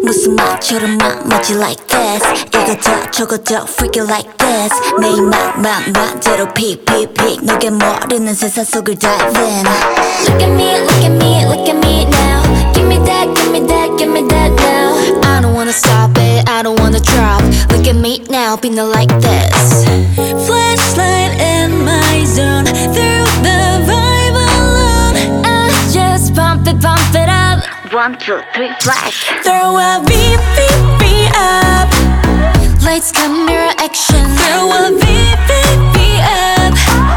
무슨 말처럼 멋지 like this 이것저 저것저 freaky like this 매일 맘대로 픽 너게 모르는 세상 속을 dive in Look at me, look at me, look at me now Give me that, give me that, give me that now I don't wanna stop it, I don't wanna drop Look at me now, be not like this Flashlight in my zone Through the vibe alone I just pump it up 1, 2, 3, flash Throw a beep up Lights, camera, action Throw a beep up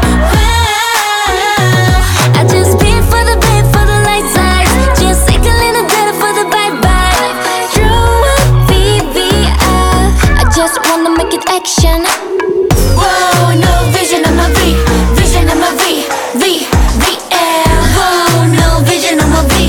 Wow I just beat for the lights eyes Just take a little bit for the bye-bye Throw a beep up I just wanna make it action Whoa, no vision on my V Vision on my V L Whoa, no vision on my V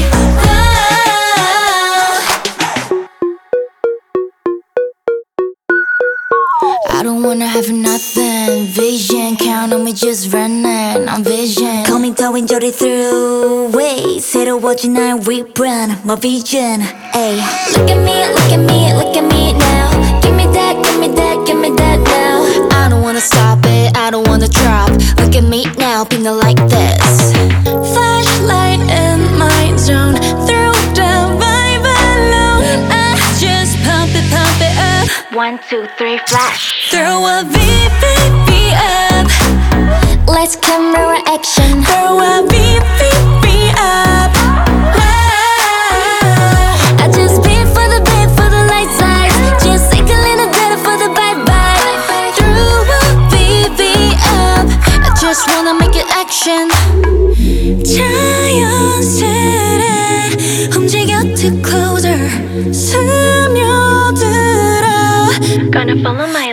I don't wanna have nothing Vision, count on me just running on vision Call me 더윈저리 through ways 새로워진 날 rebrand my vision Ay. Look at me, look at me, look at me now Give me that, give me that, give me that now I don't wanna stop it, I don't wanna drop Look at me now, be not like this Flashlight in my zone Through the vibe alone I just pump it up 1, 2, 3, flash Throw a beep up Lights, camera, action Throw a beep up Wow I just beat for the lights eyes Just take a little bit for the bye-bye Throw a beep up I just wanna make it action 자연스레 움직여 too closer 스며들어 Gonna follow my